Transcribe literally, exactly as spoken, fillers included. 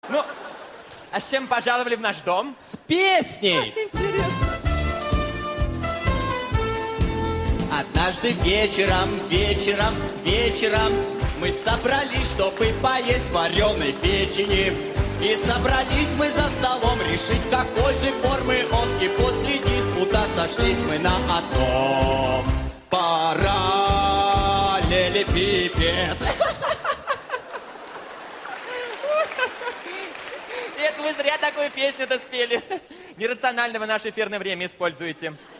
Ну, а с чем пожаловали в наш дом? С песней! Однажды вечером, вечером, вечером мы собрались, чтобы поесть вареной печени. И собрались мы за столом решить, какой же формы он. И после диспута сошлись мы на одном. Параллелепипед. Это вы зря такую песню-то спели. Нерационально вы наше эфирное время используете.